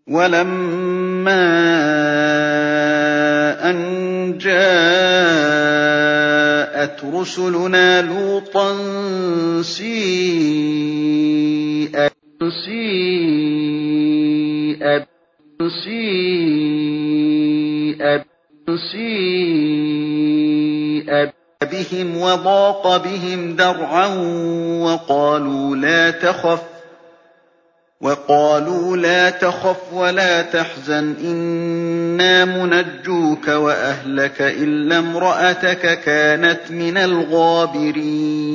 وَلَمَّا أَن جَاءَتْ رُسُلُنَا لُوطًا سِيءَ بِهِمْ وَضَاقَ بِهِمْ ذَرْعًا وَقَالُوا لَا تَخَفْ وَلَا تَحْزَنْ إِنَّا مُنَجُّوكَ وَأَهْلَكَ إِلَّا امْرَأَتَكَ كَانَتْ مِنَ الْغَابِرِينَ